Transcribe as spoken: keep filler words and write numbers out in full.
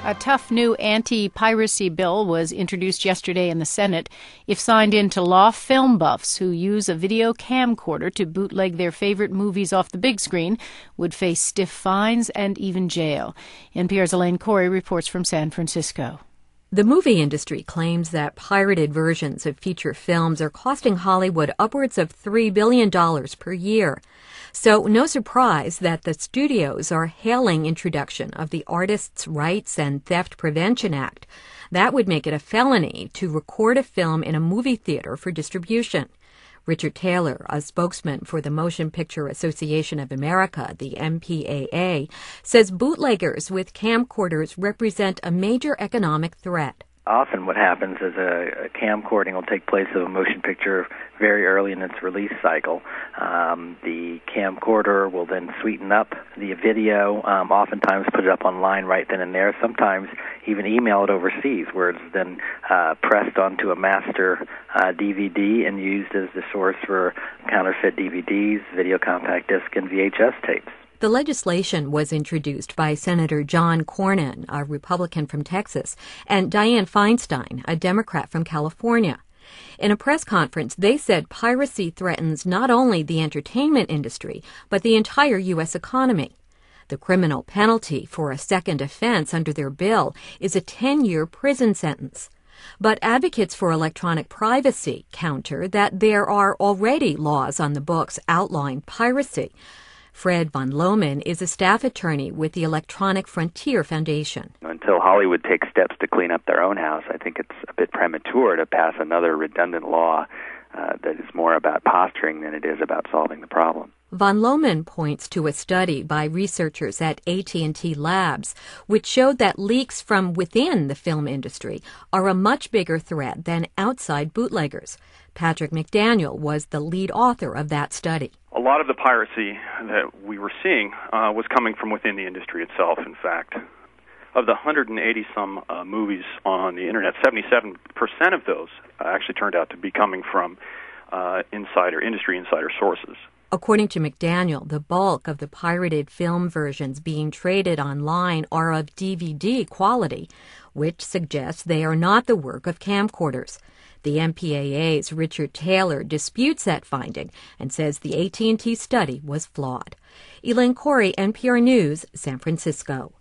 A tough new anti-piracy bill was introduced yesterday in the Senate. If signed into law, film buffs who use a video camcorder to bootleg their favorite movies off the big screen would face stiff fines and even jail. N P R's Elaine Corey reports from San Francisco. The movie industry claims that pirated versions of feature films are costing Hollywood upwards of three billion dollars per year. So no surprise that the studios are hailing introduction of the Artists' Rights and Theft Prevention Act. That would make it a felony to record a film in a movie theater for distribution. Richard Taylor, a spokesman for the Motion Picture Association of America, the M P A A, says bootleggers with camcorders represent a major economic threat. Often what happens is a, a camcording will take place of a motion picture very early in its release cycle. Um, the camcorder will then sweeten up the video, um, oftentimes put it up online right then and there, sometimes even email it overseas where it's then uh, pressed onto a master uh, D V D and used as the source for counterfeit D V Ds, video compact disc, and V H S tapes. The legislation was introduced by Senator John Cornyn, a Republican from Texas, and Dianne Feinstein, a Democrat from California. In a press conference, they said piracy threatens not only the entertainment industry, but the entire U S economy. The criminal penalty for a second offense under their bill is a ten-year prison sentence. But advocates for electronic privacy counter that there are already laws on the books outlawing piracy. Fred Von Lohman is a staff attorney with the Electronic Frontier Foundation. Until Hollywood takes steps to clean up their own house, I think it's a bit premature to pass another redundant law uh, that is more about posturing than it is about solving the problem. Von Lohman points to a study by researchers at A T and T Labs, which showed that leaks from within the film industry are a much bigger threat than outside bootleggers. Patrick McDaniel was the lead author of that study. A lot of the piracy that we were seeing uh, was coming from within the industry itself, in fact. Of the one hundred eighty-some uh, movies on the Internet, seventy-seven percent of those uh, actually turned out to be coming from uh, insider, industry insider sources. According to McDaniel, the bulk of the pirated film versions being traded online are of D V D quality, which suggests they are not the work of camcorders. The M P A A's Richard Taylor disputes that finding and says the A T and T study was flawed. Elaine Corey, N P R News, San Francisco.